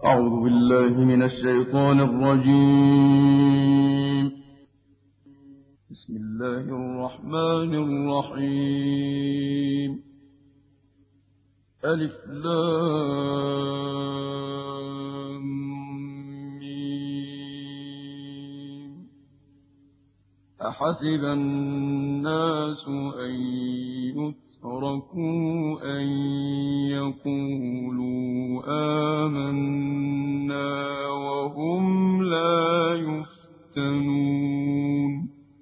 أعوذ بالله من الشيطان الرجيم. بسم الله الرحمن الرحيم. ألف لام ميم. أحسب الناس أن يتركوا أن يقولوا آمنا وهم لا يفتنون.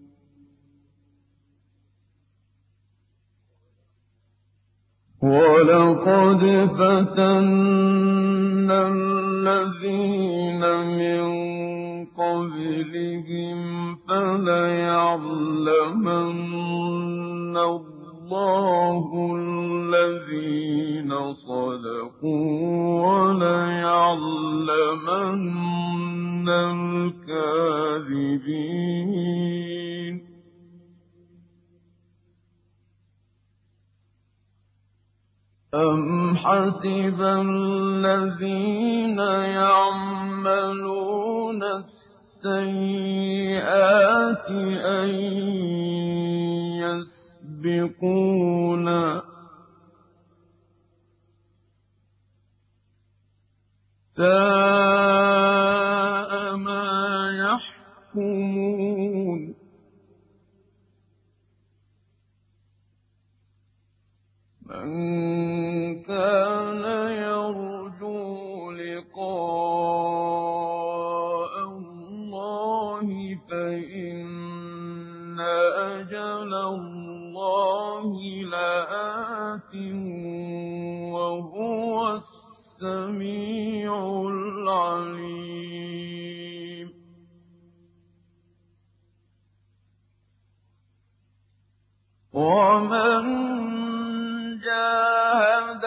ولقد فتنا الذين من قبلهم فليعلمن الله الذين صدقوا وليعلمن الكاذبين. أم حسب الذين يعملون السيئات أن يسبقونا ساء ما يحكمون. من كان يرجو لقاء الله فإن أجل الله لآت وهو السميع العليم. ومن جاهد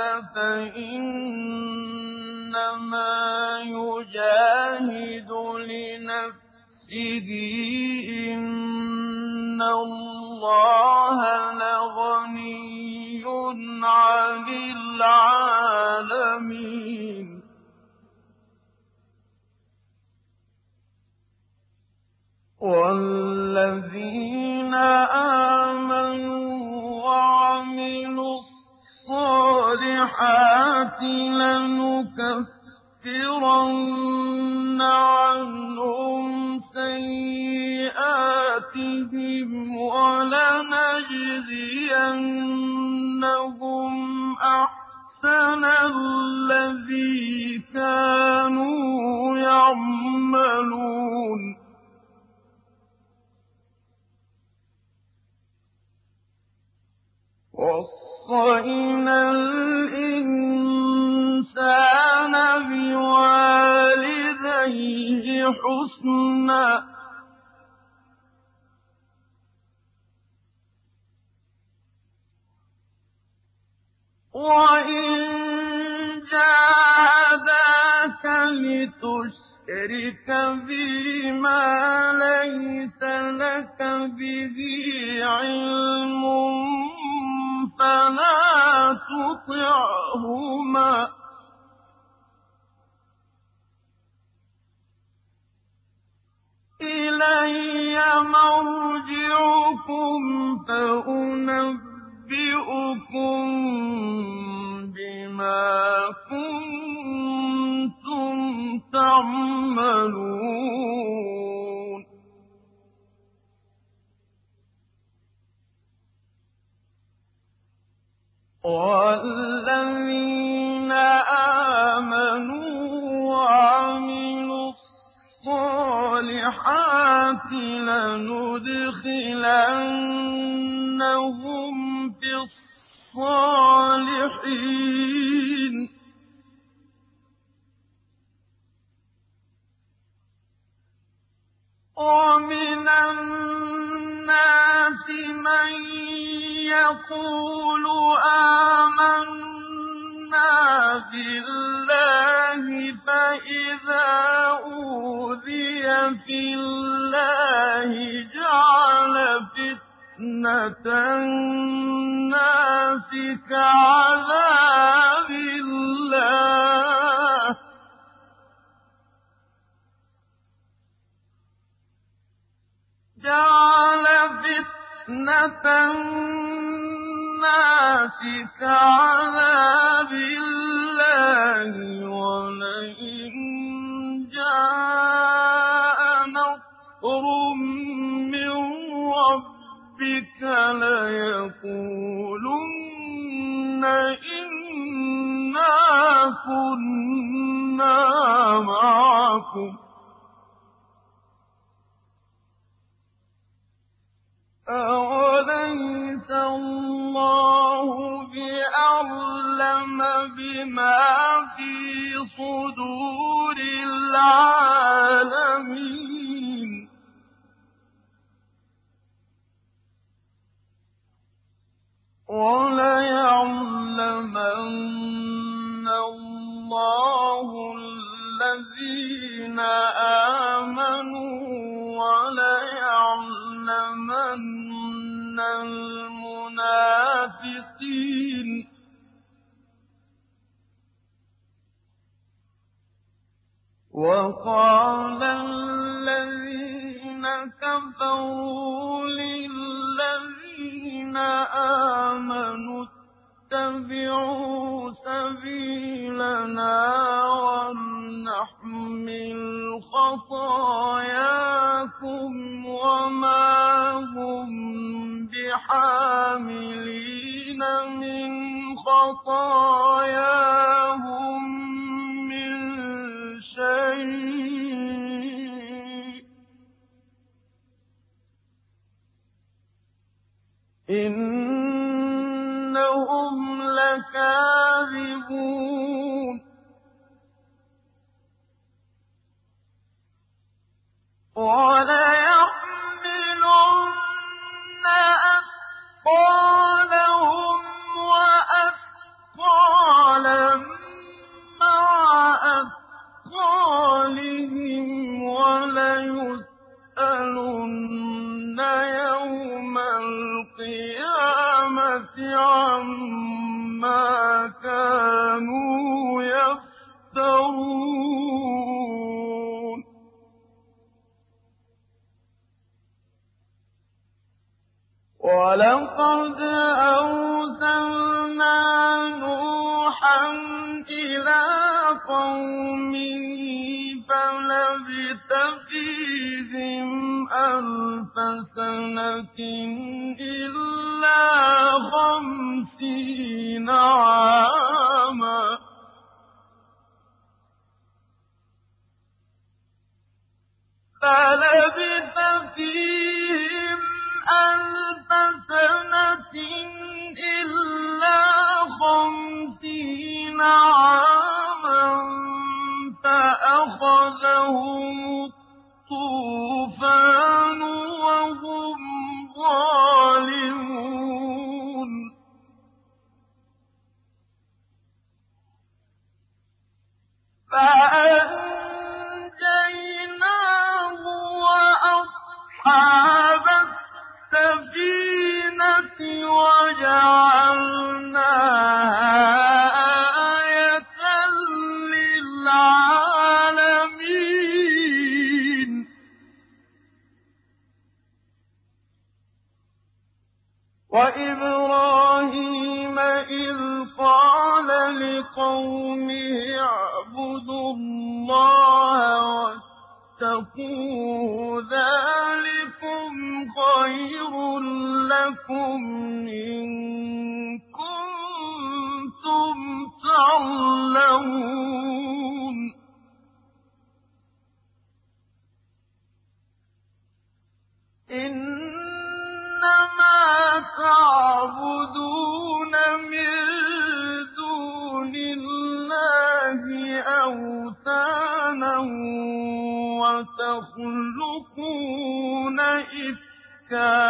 فإنما يجاهد لنفسه إن الله لغني عن العالمين. والذين آمنوا وعملوا الصالحات لنكفرن عنهم سيئاتهم ولنجزينهم أحسن الذي كانوا يعملون. وصينا الإنسان بوالديه حسنا وإن جاهداك لتشرك بما ليس لك به علم فلا تطعهما إلي مرجعكم فأنبئكم بما كنتم تعملون. والذين آمنوا وعملوا الصالحات لندخلنهم في الصالحين. ومن الناس من يقول آمنا بالله فإذا أوذي في الله جعل فتنة الناس كعذاب الله جعل فتنة الناس كعذاب الله ولئن جاء نصر من ربك ليقولن إنا كنا معكم أوليس الله بأعلم بما في صدور العالمين وليعلمن الله الذين آمنوا وليعلمن المنافقين وقال الذين كفروا للذين آمنوا اتبعوا سبيلنا ولنحمل خطاياكم وما هم بحاملين من خطاياهم من شيء إنهم لكاذبون وليحملن أثقالهم وأثقالا مع أثقالهم وليسألن يوم القيامة عما كانوا يفترون ولقد أرسلنا نوحا إلى قومه فلبث فيهم 1000 سنة إلا 50 عاما فلبث فيهم 1000 سنة إلا 50 عاما فأخذهم الطوفان وهم ظالمون فأنجيناه وأصحاب السفينة وجعلناها آية للعالمين وإبراهيم إذ قال لقومه اعبدوا الله واتقوه ذلكم خير لكم إن كنتم تعلمون إنما تعبدون من دون الله أوثانا وتخلقون إفكا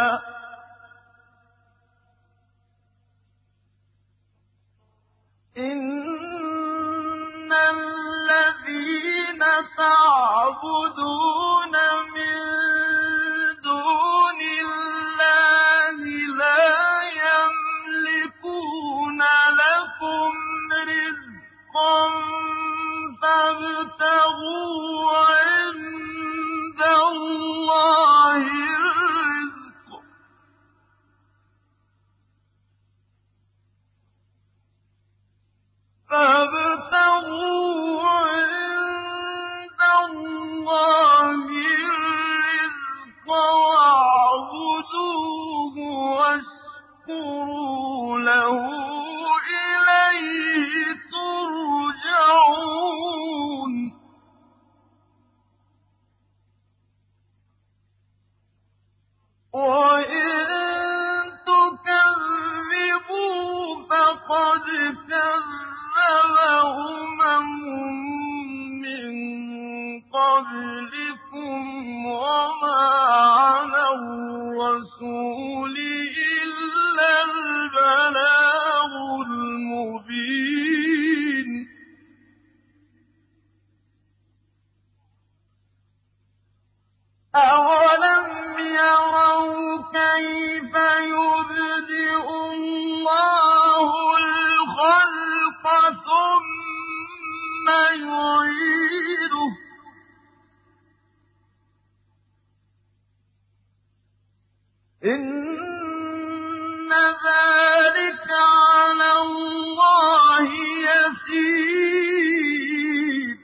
إن الذين تعبدون من دون الله لا يملكون لكم رزقا فابتغوا عند الله وَإِن تُكَذِّبُوا فَقَدْ كَذَّبَ مِن قَبْلِكُمْ وَمَا عَلَى الرَّسُولِ إِلَّا الْبَلَاغُ الْمُبِينُ أَوَلَمْ يَرَوْا كَيْفَ يُبْدِئُ اللَّهُ الْخَلْقَ ثُمَّ يُعِيدُهُ ۚ إِنَّ ذَلِكَ عَلَى اللَّهِ يَسِيرٌ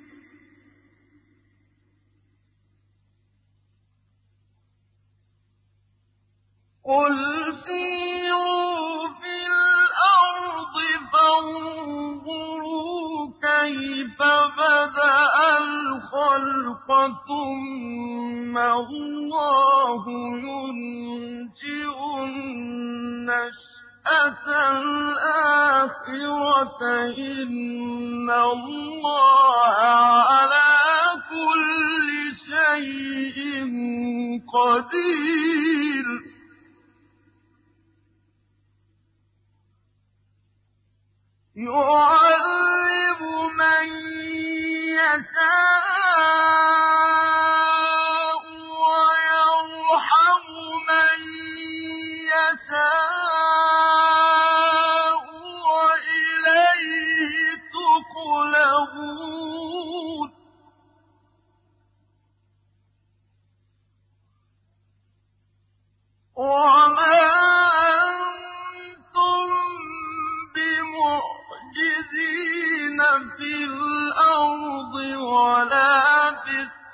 قُلْ سِيرُوا فِي الْأَرْضِ فَانظُرُوا كَيْفَ بَدَأَ الْخَلْقَ ثُمَّ اللَّهُ يُنشِئُ النَّشْأَةَ الْآخِرَةَ ۚ إِنَّ اللَّهَ عَلَىٰ كُلِّ شَيْءٍ قَدِيرٌ يُعَذِّبُ مَن يَشَاءُ وَيَرْحَمُ مَن يَشَاءُ وَإِلَيْهِ تُقْلَبُونَ وَمَا أَنتُم بِمُعْجِزِينَ فِي الْأَرْضِ وَلَا فِي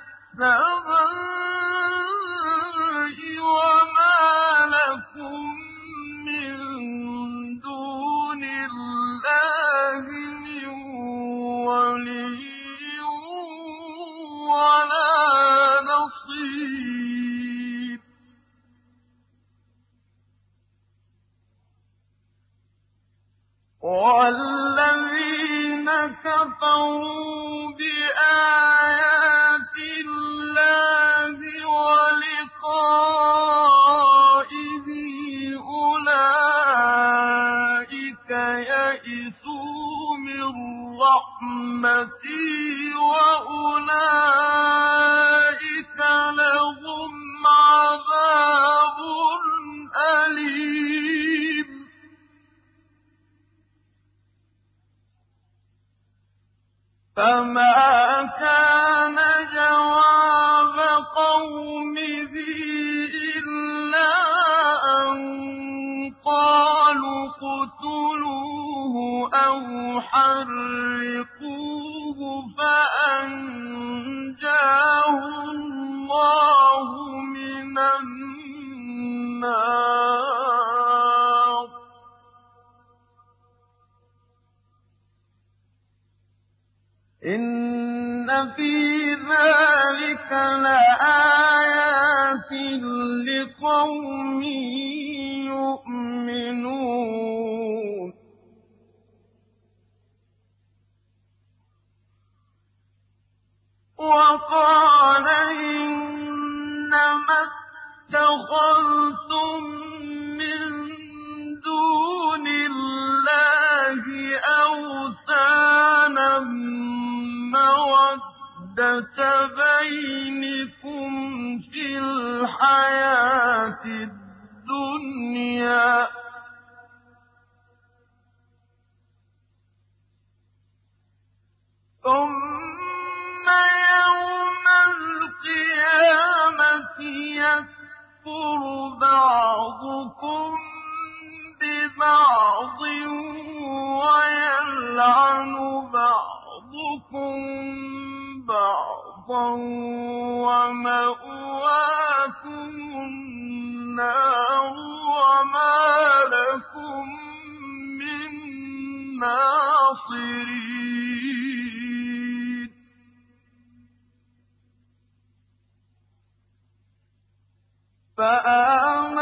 السَّمَاءِ وَمَا لَكُم مِّن دُونِ اللَّهِ مِن وَلِيٍّ وَلَا نَصِيرٍ وَالَّذِينَ كَفَرُوا بِآيَاتِ اللَّهِ وَلِقَائِهِ أُولَٰئِكَ يَئِسُوا مِن رَّحْمَتِي وَأُولَٰئِكَ لَهُمْ عَذَابٌ أَلِيمٌ فَمَا كَانَ جَوَابَ قَوْمِهِ إِلَّا أَن قَالُوا اقْتُلُوهُ أَوْ حَرِّقُوهُ فَأَنجَاهُ اللَّهُ مِنَ النَّارِ إِنَّ فِي ذَٰلِكَ لَآيَاتٍ لِّقَوْمٍ يُؤْمِنُونَ وَقَالَ إِنَّمَا اتَّخَذْتُم مِّن دُونِ اللَّهِ أَوْثَانًا مَّوَدَّةَ بَيْنِكُمْ فِي الْحَيَاةِ الدُّنْيَا ۖ ثُمَّ يَوْمَ الْقِيَامَةِ يَكْفُرُ بَعْضُكُم بِبَعْضٍ وَيَلْعَنُ بَعْضُكُم بَعْضًا وَمَأْوَاكُمُ النَّارُ وَمَا لَكُم مِّن نَّاصِرِينَ فَآمَنُوا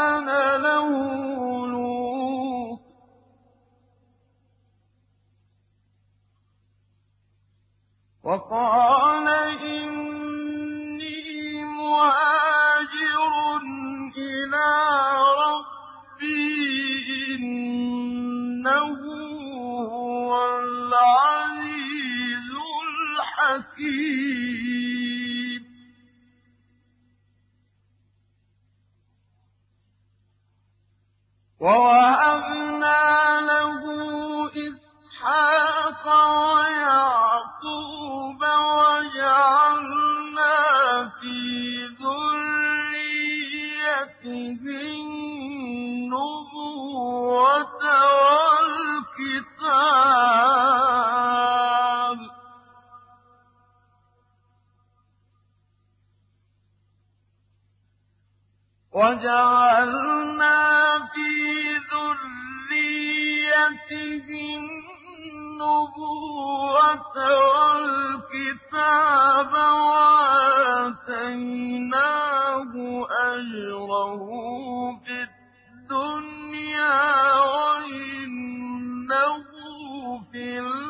وجعلنا في ذريته النبوة والكتاب وآتيناه أجره في الدنيا وإنه في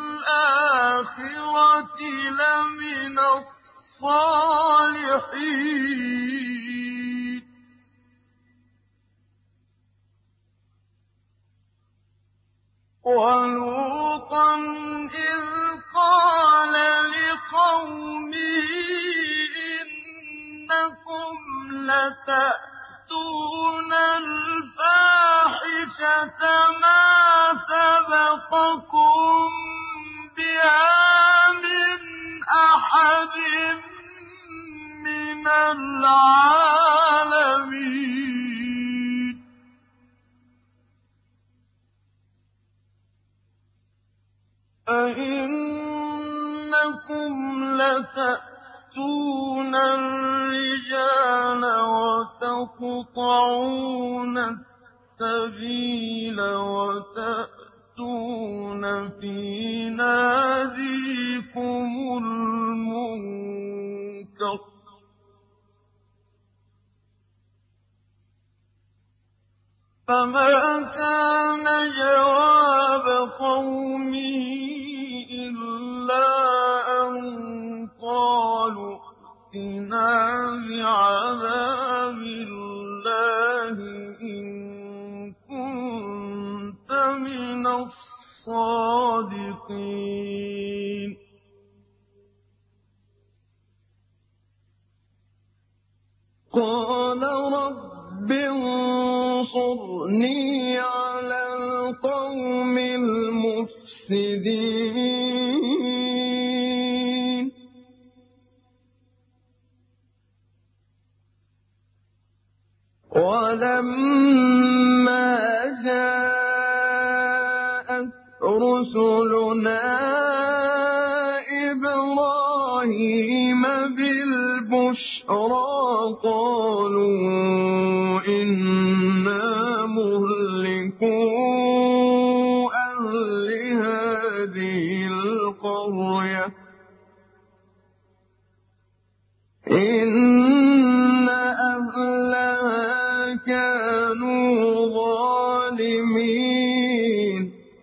الآخرة لمن الصالحين ولوطا إذ قال لقومه إنكم لتأتون الفاحشة ما سبقكم بها من أحد من العالمين أئنكم لتأتون الرجال وتقطعون السبيل وتأتون في ناديكم المنكر فما كان جواب قومه إلا أن قالوا ائتنا بعذاب الله إن كنت من الصادقين قال رب انصرني على القوم المفسدين ولما جاءت رسلنا إبراهيم بالبشرى قالوا إنا مهلكو أهل هذه القرية إن أهلها كانوا ظالمين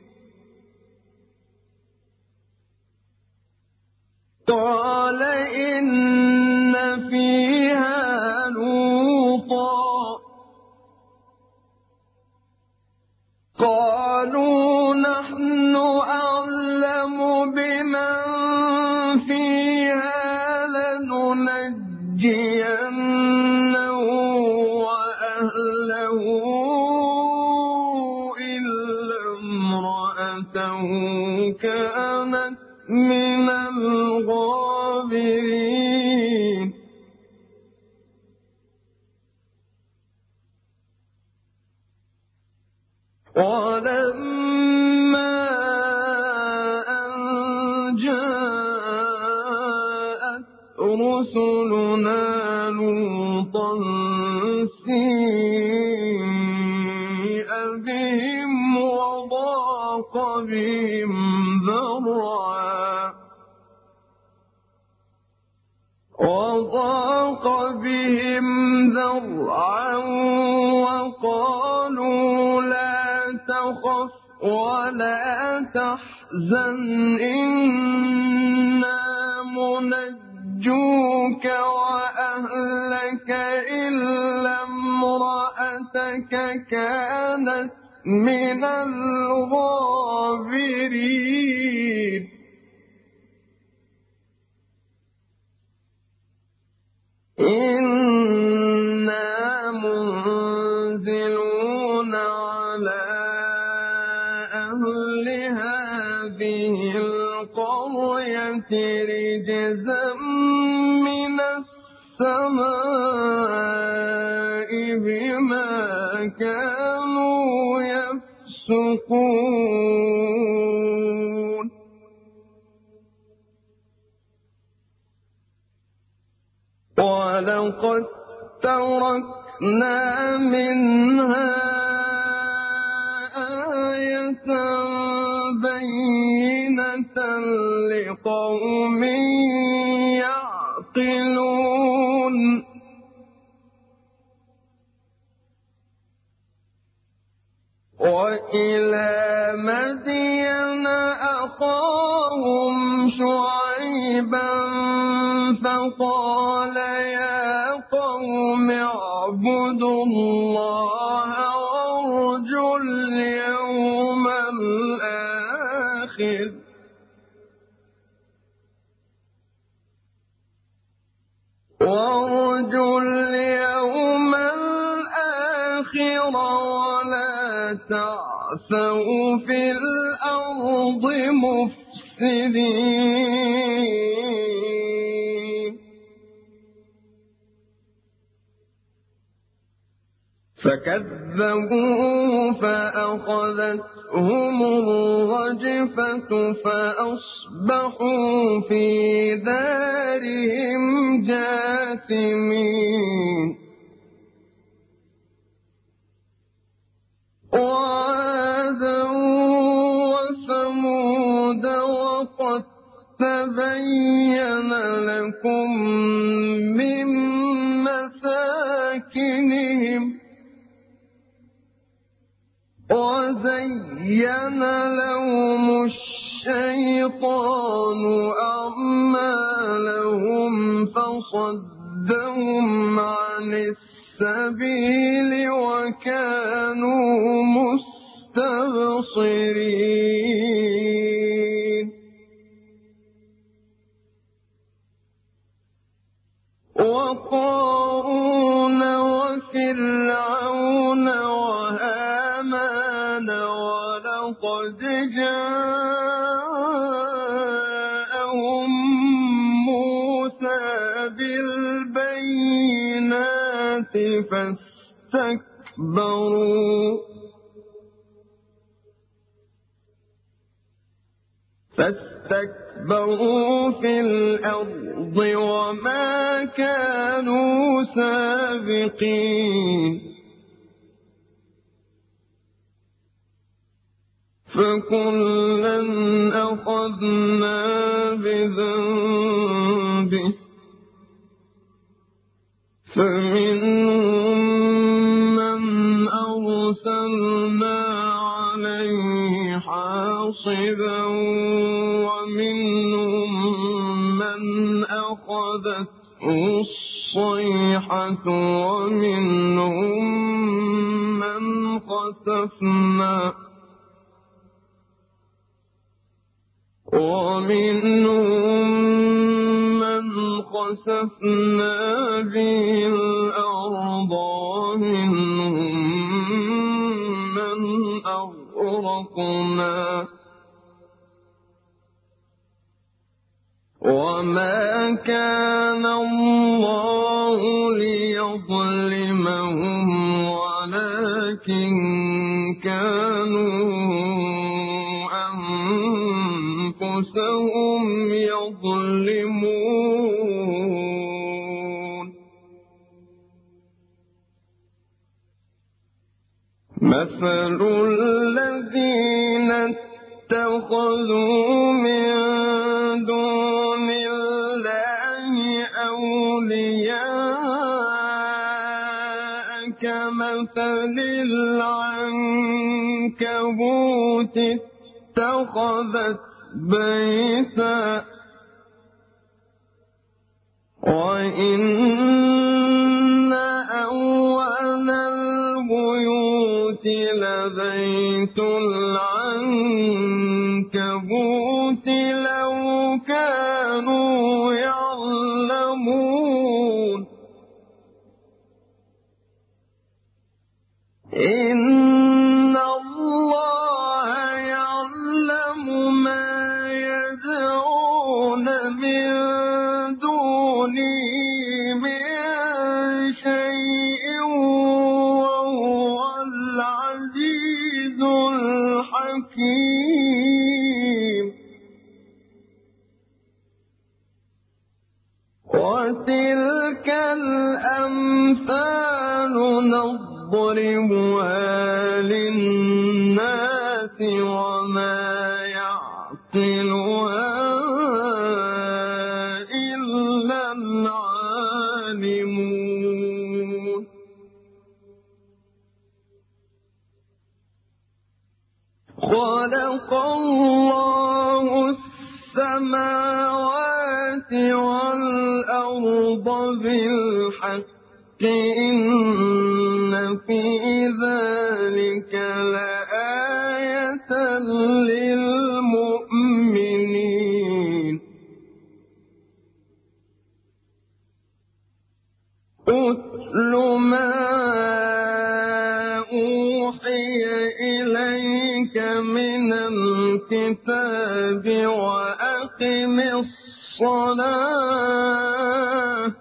قال إن فيها لوطا قالوا نحن أعلم بمن فيها لننجينه وأهله إلا امرأته كانت من الغابرين ولما أن جاءت رسلنا لوطا سيء بهم وضاق بهم ذرعا وقالوا لا تخف ولا تحزن إنا منجوك وأهلك إلا امرأتك كانت من الغابرين إنا منزلون على أهل هذه القرية رجزا من السماء بما كانوا يفسقون ولقد تركنا وأنشأنا منها آية بينة لقوم يعقلون وإلى مدين أخاهم شعيبا فقال يا قوم اعبدوا الله وارجوا اليوم الآخر ولا تعثوا في الأرض مفسدين فكذبوا فأخذتهم الرجفة فأصبحوا في دارهم جاثمين وعادا وثمود وقد تبين لكم من مساكنهم وزين لهم الشيطان أعمالهم فصدهم عن السبيل وكانوا مستبصرين وقارون وفرعون وهامان ولقد جاءهم موسى بالبينات فاستكبروا في الأرض وما كانوا سابقين فكلا أخذنا بذنبه فمنهم من أرسلنا عليه حاصبا ومنهم من أخذته الصيحة ومنهم من خسفنا به الأرض ومنهم من أغرقنا وما كان الله ليظلمهم ولكن كانوا أنفسهم يظلمون مثل الذين اتخذوا من دون الله أولياء كمثل العنكبوت اتخذت بيتا وإن أول البيوت لبيت العنكبوت لو كانوا يعلمون إن الله يعلم ما يدعون من دونه من شيء وهو العزيز الحكيم وتلك الأمثال نضربها للناس وما يعقلها إلا العالمون خلق الله السماوات والأرض بالحق إن في ذلك لآية للمؤمنين أتل ما أوحي إليك من الكتاب وأقم الصلاة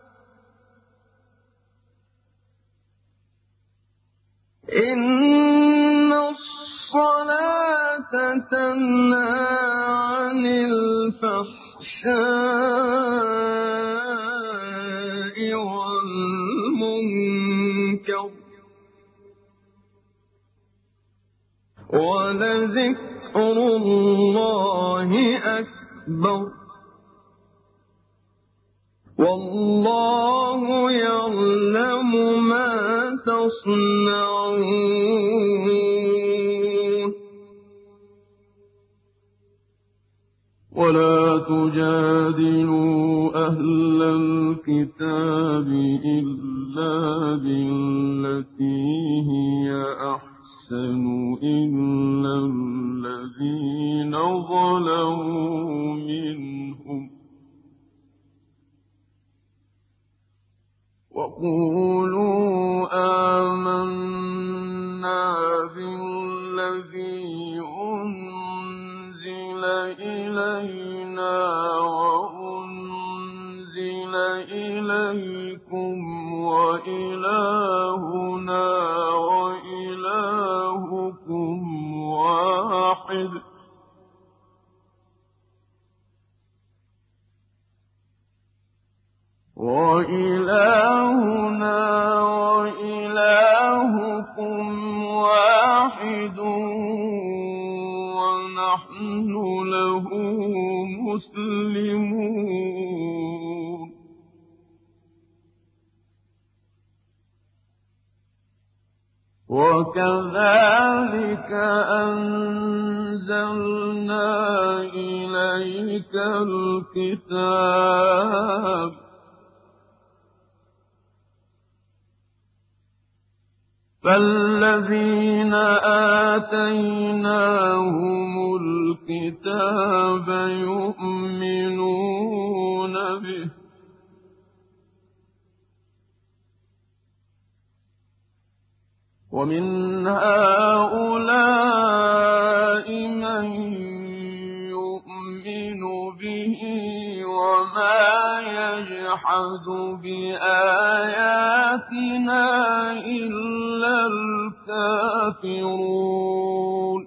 إن الصلاة تنهى عن الفحشاء والمنكر ولذكر الله أكبر والله يعلم ما تصنعون ولا تجادلوا أهل الكتاب إلا بالتي هي أحسن إلا الذين ظلموا منهم وقولوا آمنا بالذي أنزل إلينا وأنزل إليكم وإلهنا وإلهكم واحد وإلهنا وإلهكم واحد ونحن له مسلمون وكذلك أنزلنا إليك الكتاب فالذين آتيناهم الكتاب يؤمنون به ومن هؤلاء من يؤمن به وما يجحد بآياتنا إلا الكافرون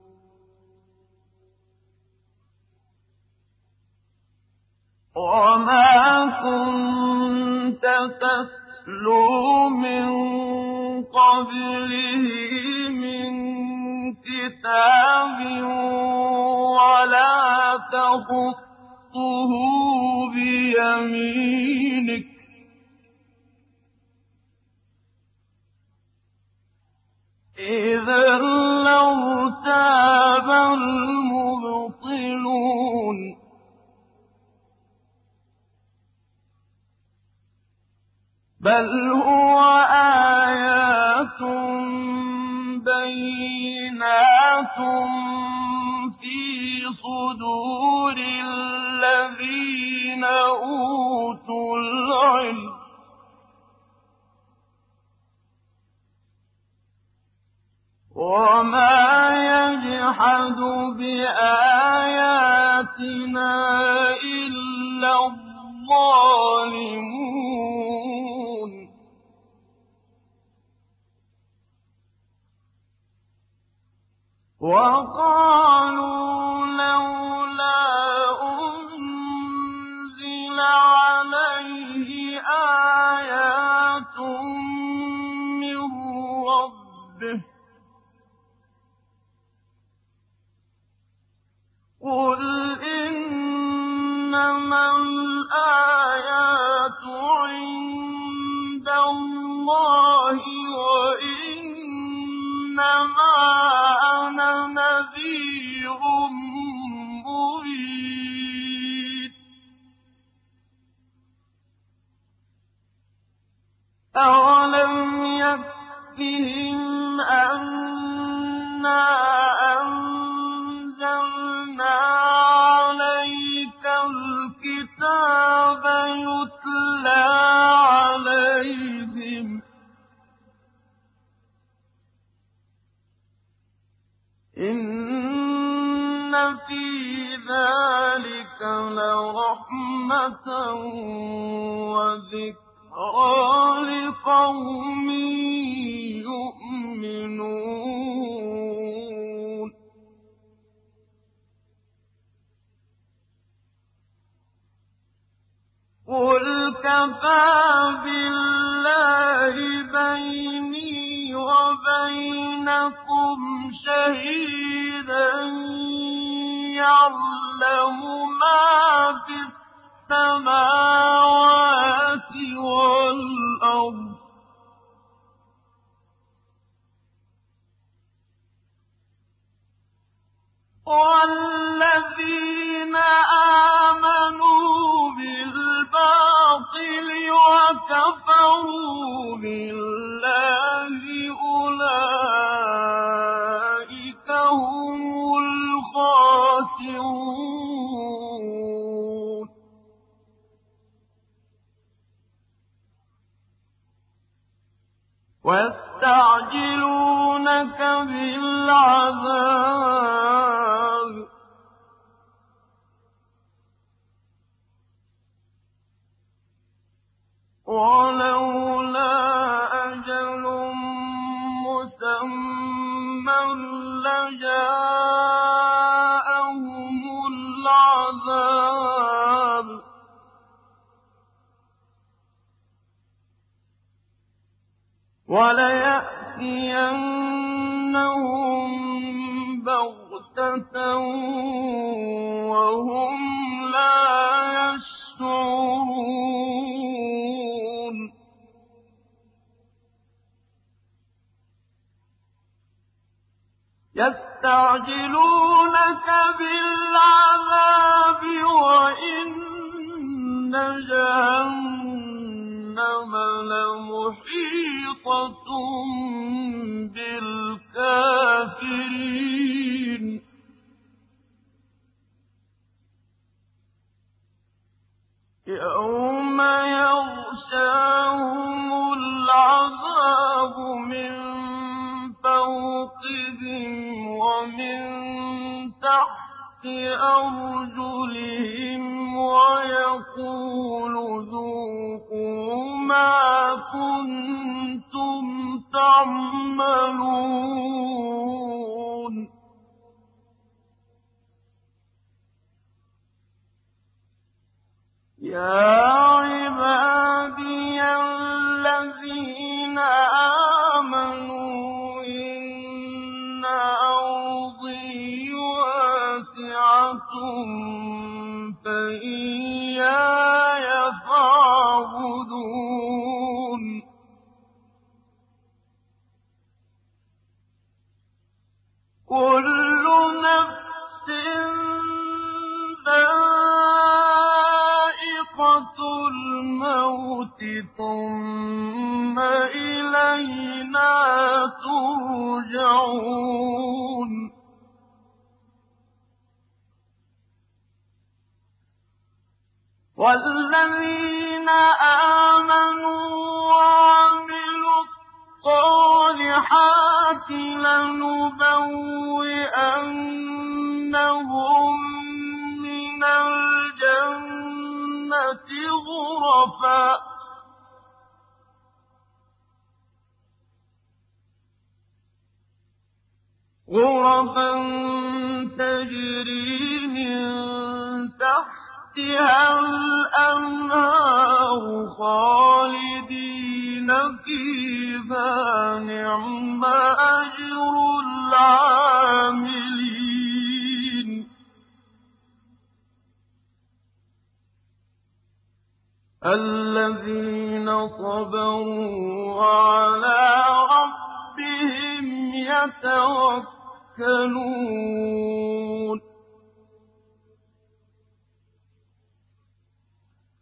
وما كنت تتلو من قبله من كتاب ولا تخطه بيمينك إذا لارتاب المبطلون بل هو آيات بينات في صدور الذين أوتوا العلم وما يجحد بآياتنا إلا الظالمون وقالوا لولا أنزل عليه آيات كَهْفِهِمْ أَنَّا أَنزَلْنَا عَلَيْكَ الْكِتَابَ يُتْلَىٰ عَلَيْهِمْ إِنَّ فِي ذَٰلِكَ لَرَحْمَةً وَذِكْرَىٰ لِقَوْمٍ يُؤْمِنُونَ قُلْ كَفَىٰ بِاللَّهِ بَيْنِي وَبَيْنَكُمْ شَهِيدًا يَعْلَمُ مَا فِي السَّمَاوَاتِ وَالْأَرْضِ وَالَّذِينَ آمَنُوا بِالْبَاطِلِ وَكَفَرُوا بِاللَّهِ أُولَٰئِكَ هُمُ الْخَاسِرُونَ وَيَسْتَعْجِلُونَكَ بِالْعَذَابِ وَلَوْلَا أَجَلٌ مُّسَمًّى لَّجَاءَهُمُ الْعَذَابُ وَلَيَأْتِيَنَّهُم بَغْتَةً وَهُمْ لَا يَشْعُرُونَ يَسْتَعْجِلُونَكَ بِالْعَذَابِ وَإِنَّ جَهَنَّمَ لَمُحِيطَةٌ بِالْكَافِرِينَ يَوْمَ يَغْشَاهُمُ الْعَذَابُ مِن فَوْقِهِمْ وَمِن تَحْتِ أَرْجُلِهِمْ وَيَقُولُ ذُوقُوا مَا كُنتُمْ تَعْمَلُونَ يَا عِبَادِيَ الَّذِينَ آمَنُوا إِنَّ أَرْضِي وَاسِعَةٌ فَإِيَّايَ فَاعْبُدُونِ كُلُّ نَفْسٍ ذَائِقَةُ الْمَوْتِ ثُمَّ إِلَيْنَا تُرْجَعُونَ وَالَّذِينَ آمَنُوا وَعَمِلُوا الصَّالِحَاتِ لَنُبَوِّئَنَّهُم مِّنَ الْجَنَّةِ غُرَفًا تَجْرِي مِن تَحْتِهَا الْأَنْهَارُ خَالِدِينَ فِيهَا ۚ نِعْمَ أَجْرُ الْعَامِلِينَ الَّذِينَ صَبَرُوا وَعَلَىٰ رَبِّهِمْ يَتَوَكَّلُونَ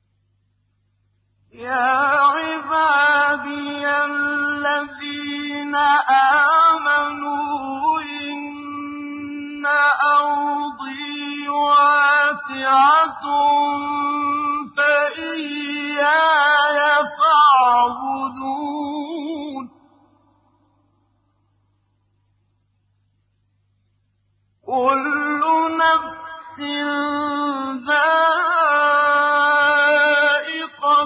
يَا عِبَادِيَ الَّذِينَ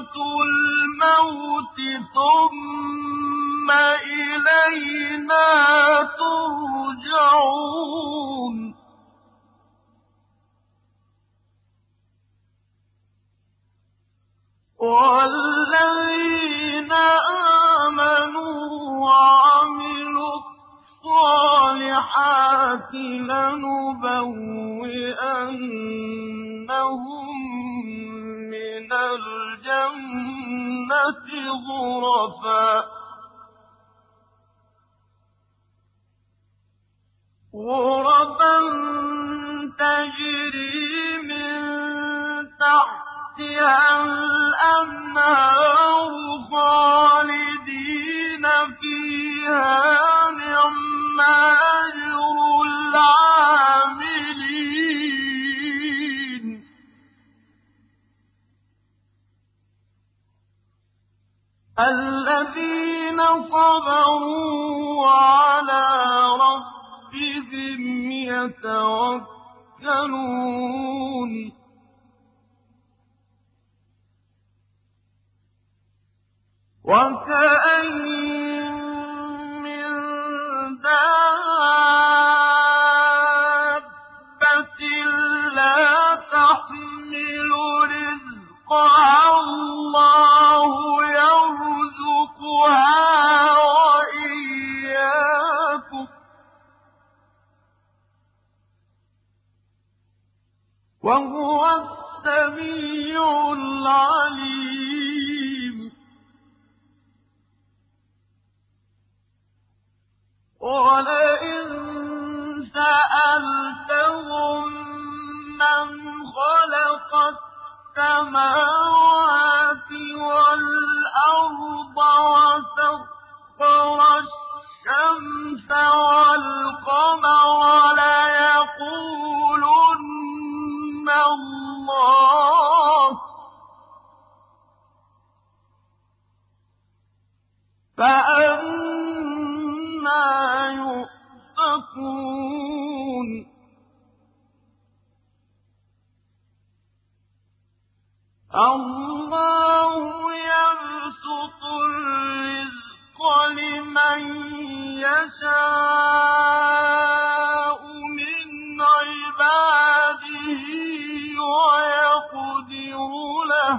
الموت ثم إلينا ترجعون والذين آمنوا وعملوا الصالحات لنبوئنهم من الجنة غرفا تجري من تحتها الأنهار خالدين فيها نعم أجر العاملين الذين صبروا وعلى ربهم يتوكلون وكأين من دابة لا تحمل رزقها الله يرزقها وإياكم وهو السميع العليم ولئن سألتهم من خلق السماوات والأرض وسخر الشمس والقمر ليقولن الله فأنى يؤفكون الله يبسط الرزق لمن يشاء من عباده ويقدر له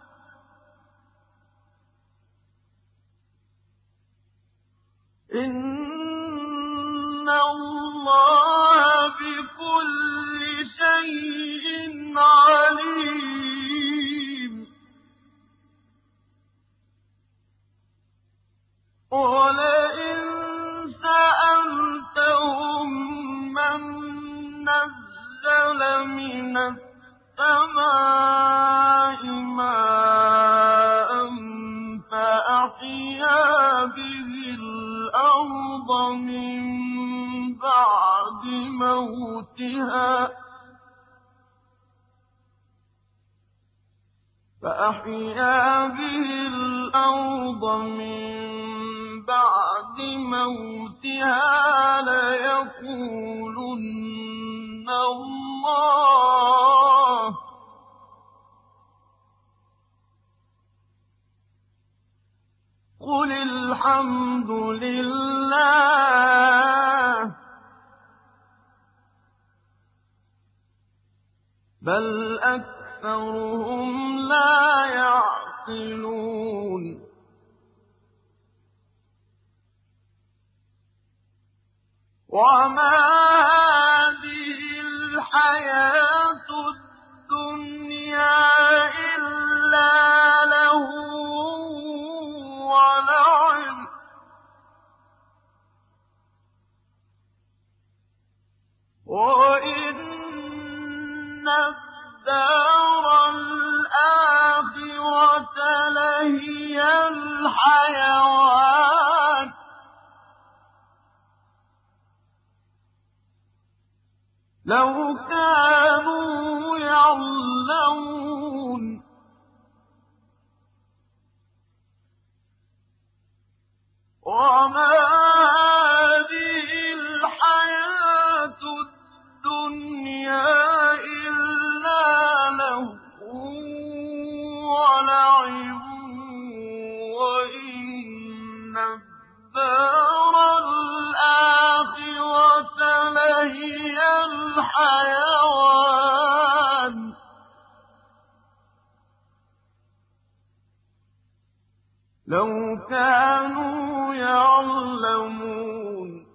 إن الله بكل شيء عليم ولئن سألتهم من نزل من السماء ماء فأحيا به الأرض من بعد موتها ليقولن الله قل الحمد لله بل أكثرهم لا يعقلون وما هذه الحياة الدنيا إلا لهو ولعب وإن الدار الآخرة لهي الحيوان لو كانوا يعلمون وما هذه الحياة الدنيا إلا لهو ولعب لَوْ كَانُوا يَعْلَمُونَ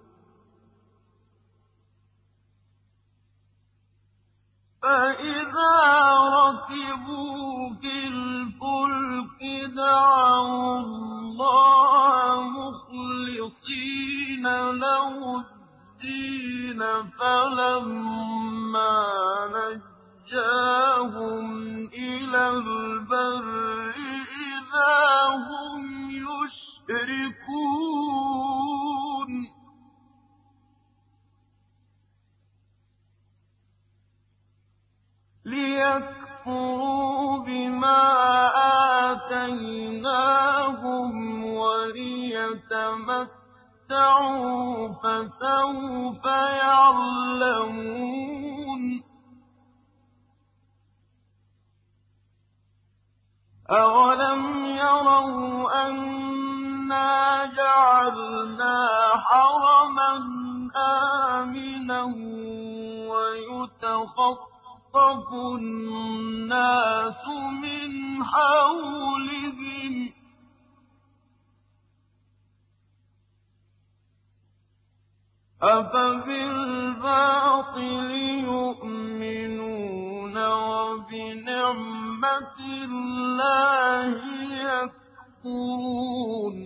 فَإِذَا رَكِبُوا فِي الْفُلْكِ دَعَوُا اللَّهَ مُخْلِصِينَ لَهُ الدِّينَ فَلَمَّا نَجَّاهُمْ إِلَى الْبَرِّ إِذَا هُمْ يُشْرِكُونَ لِيَكْفُرُوا بِمَا آتَيْنَاهُمْ وَلِيَتَمَتَّعُوا فَسَوْفَ يَعْلَمُونَ أَوَلَمْ يَرَوْا أَنَّا جَعَلْنَا حَرَمًا آمِنًا وَيُتَخَطَّفُ النَّاسُ مِنْ حَوْلِهِمْ ۚ أَفَبِالْبَاطِلِ يُؤْمِنُونَ وَبِنِعْمَةِ اللَّهِ يَكْفُرُونَ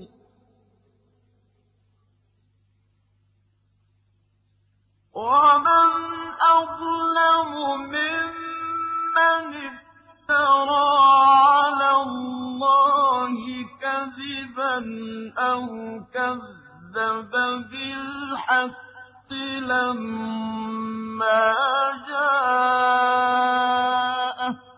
وَمَنْ أَظْلَمُ مِمَّنِ افْتَرَىٰ عَلَى اللَّهِ كَذِبًا أَوْ كَذَّبَ بِالْحَقِّ لَمَّا جَاءَهُ ۚ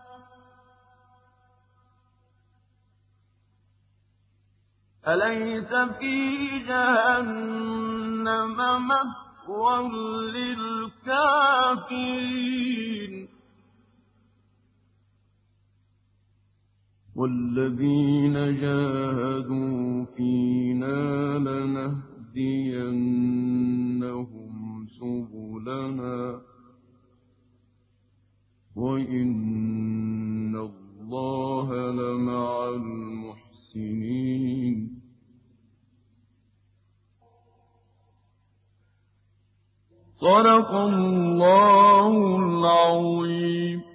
أَلَيْسَ فِي جَهَنَّمَ مَثْوًى لِّلْكَافِرِينَ وَالَّذِينَ جَاهَدُوا فِينَا لَنَهْدِيَنَّهُمْ سُبُلَنَا وَإِنَّ اللَّهَ لَمَعَ الْمُحْسِنِينَ صدق الله العظيم.